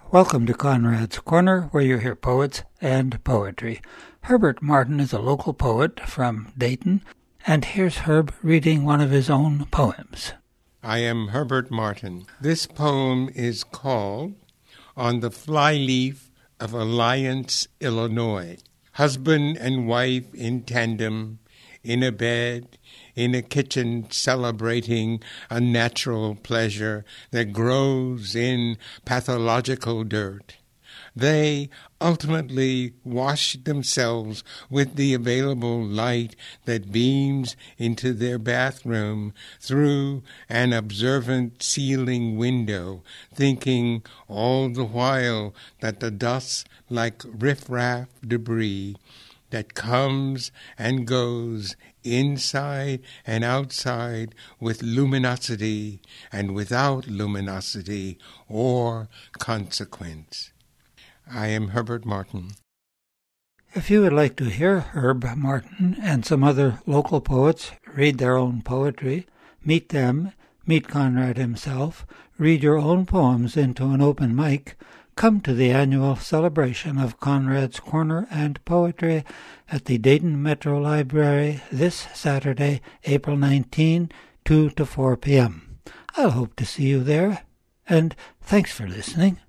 Welcome to Conrad's Corner, where you hear poets and poetry. Herbert Martin is a local poet from Dayton, and here's Herb reading one of his own poems. I am Herbert Martin. This poem is called On the Flyleaf of Alliance, Illinois. Husband and wife in tandem, in a bed, in a kitchen, celebrating a natural pleasure that grows in pathological dirt. They ultimately wash themselves with the available light that beams into their bathroom through an observant ceiling window, thinking all the while that the dust like riffraff debris that comes and goes inside and outside with luminosity and without luminosity or consequence. I am Herbert Martin. If you would like to hear Herb Martin and some other local poets read their own poetry, meet them, meet Conrad himself, read your own poems into an open mic, come to the annual celebration of Conrad's Corner and Poetry at the Dayton Metro Library this Saturday, April 19, 2 to 4 p.m. I'll hope to see you there, and thanks for listening.